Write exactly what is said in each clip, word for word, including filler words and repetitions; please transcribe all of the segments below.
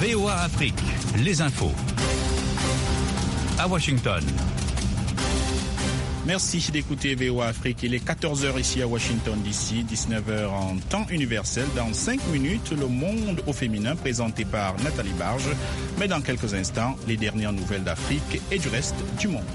V O A Afrique, les infos. À Washington. Merci d'écouter V O A Afrique. Il est quatorze heures ici à Washington D C, dix-neuf heures en temps universel. Dans cinq minutes, le monde au féminin présenté par Nathalie Barge. Mais dans quelques instants, les dernières nouvelles d'Afrique et du reste du monde.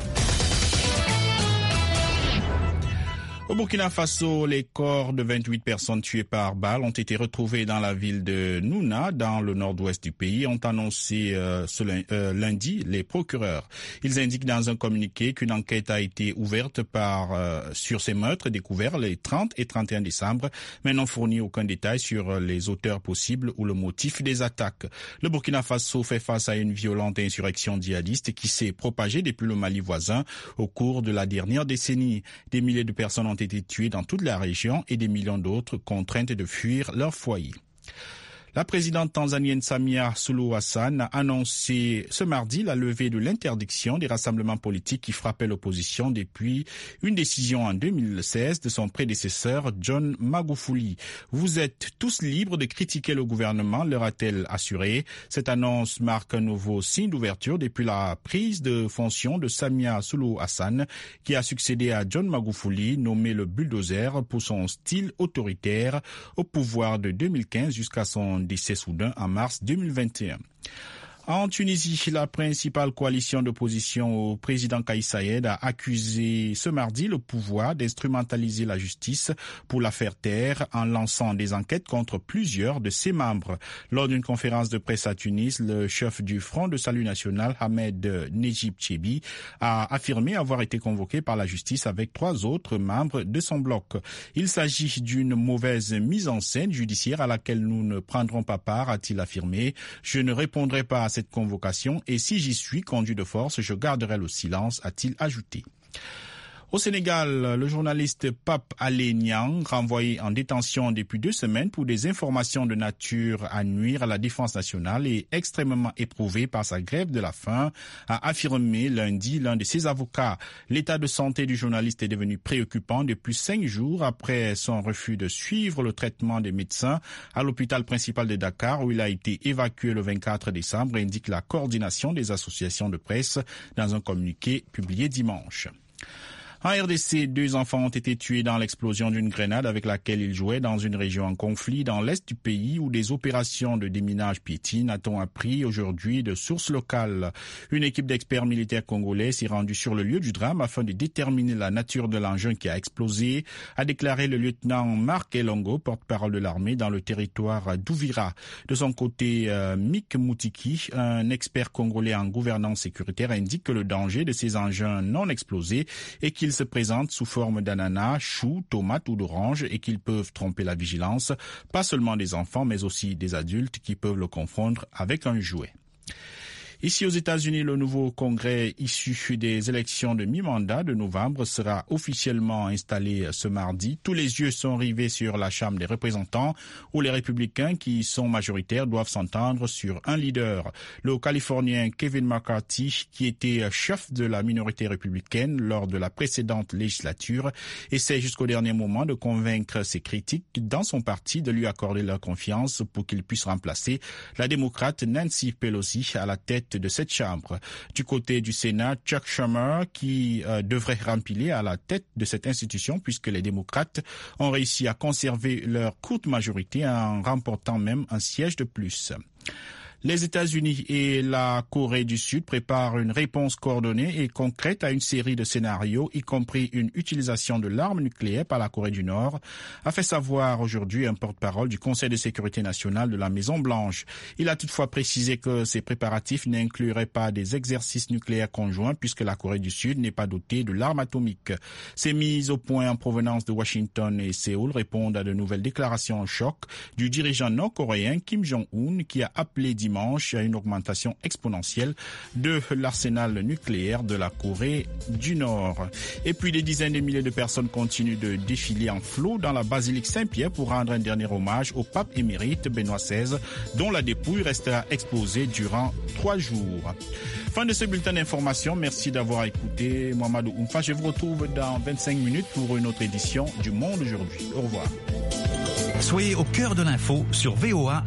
Au Burkina Faso, les corps de vingt-huit personnes tuées par balle ont été retrouvés dans la ville de Nouna, dans le nord-ouest du pays, ont annoncé euh, ce euh, lundi les procureurs. Ils indiquent dans un communiqué qu'une enquête a été ouverte par, euh, sur ces meurtres découverts les trente et trente et un décembre, mais n'ont fourni aucun détail sur les auteurs possibles ou le motif des attaques. Le Burkina Faso fait face à une violente insurrection djihadiste qui s'est propagée depuis le Mali voisin au cours de la dernière décennie. Des milliers de personnes ont été tués dans toute la région et des millions d'autres contraintes de fuir leur foyer. La présidente tanzanienne Samia Suluhu Hassan a annoncé ce mardi la levée de l'interdiction des rassemblements politiques qui frappaient l'opposition depuis une décision en deux mille seize de son prédécesseur John Magufuli. Vous êtes tous libres de critiquer le gouvernement, leur a-t-elle assuré. Cette annonce marque un nouveau signe d'ouverture depuis la prise de fonction de Samia Suluhu Hassan, qui a succédé à John Magufuli, nommé le bulldozer pour son style autoritaire au pouvoir de deux mille quinze jusqu'à son décès soudain en mars deux mille vingt et un. En Tunisie, la principale coalition d'opposition au président Kais Saied a accusé ce mardi le pouvoir d'instrumentaliser la justice pour l'affaire Terre en lançant des enquêtes contre plusieurs de ses membres. Lors d'une conférence de presse à Tunis, le chef du Front de Salut National, Ahmed Nejib Chebi, a affirmé avoir été convoqué par la justice avec trois autres membres de son bloc. Il s'agit d'une mauvaise mise en scène judiciaire à laquelle nous ne prendrons pas part, a-t-il affirmé. Je ne répondrai pas à cette convocation et si j'y suis conduit de force, je garderai le silence, a-t-il ajouté. Au Sénégal, le journaliste Pape Alé Niang, renvoyé en détention depuis deux semaines pour des informations de nature à nuire à la défense nationale et extrêmement éprouvé par sa grève de la faim, a affirmé lundi l'un de ses avocats. L'état de santé du journaliste est devenu préoccupant depuis cinq jours après son refus de suivre le traitement des médecins à l'hôpital principal de Dakar où il a été évacué le vingt-quatre décembre, indique la coordination des associations de presse dans un communiqué publié dimanche. En R D C, deux enfants ont été tués dans l'explosion d'une grenade avec laquelle ils jouaient dans une région en conflit dans l'est du pays où des opérations de déminage piétinent, a-t-on appris aujourd'hui de sources locales. Une équipe d'experts militaires congolais s'est rendue sur le lieu du drame afin de déterminer la nature de l'engin qui a explosé, a déclaré le lieutenant Marc Elongo, porte-parole de l'armée dans le territoire d'Ouvira. De son côté, euh, Mick Moutiki, un expert congolais en gouvernance sécuritaire, indique que le danger de ces engins non explosés est qu'il Ils se présentent sous forme d'ananas, choux, tomates ou d'oranges et qu'ils peuvent tromper la vigilance, pas seulement des enfants mais aussi des adultes qui peuvent le confondre avec un jouet. Ici aux États-Unis, le nouveau Congrès issu des élections de mi-mandat de novembre sera officiellement installé ce mardi. Tous les yeux sont rivés sur la Chambre des représentants où les républicains qui sont majoritaires doivent s'entendre sur un leader. Le Californien Kevin McCarthy, qui était chef de la minorité républicaine lors de la précédente législature, essaie jusqu'au dernier moment de convaincre ses critiques dans son parti de lui accorder leur confiance pour qu'il puisse remplacer la démocrate Nancy Pelosi à la tête de cette chambre. Du côté du Sénat, Chuck Schumer, qui euh, devrait rempiler à la tête de cette institution puisque les démocrates ont réussi à conserver leur courte majorité en remportant même un siège de plus. Les États-Unis et la Corée du Sud préparent une réponse coordonnée et concrète à une série de scénarios, y compris une utilisation de l'arme nucléaire par la Corée du Nord, a fait savoir aujourd'hui un porte-parole du Conseil de sécurité nationale de la Maison-Blanche. Il a toutefois précisé que ces préparatifs n'incluraient pas des exercices nucléaires conjoints puisque la Corée du Sud n'est pas dotée de l'arme atomique. Ces mises au point en provenance de Washington et Séoul répondent à de nouvelles déclarations en choc du dirigeant nord-coréen Kim Jong-un qui a appelé dimanche à une augmentation exponentielle de l'arsenal nucléaire de la Corée du Nord. Et puis des dizaines de milliers de personnes continuent de défiler en flot dans la basilique Saint-Pierre pour rendre un dernier hommage au pape émérite Benoît seize, dont la dépouille restera exposée durant trois jours. Fin de ce bulletin d'information. Merci d'avoir écouté Mohamedou Oumfa. Je vous retrouve dans vingt-cinq minutes pour une autre édition du Monde aujourd'hui. Au revoir. Soyez au cœur de l'info sur V O A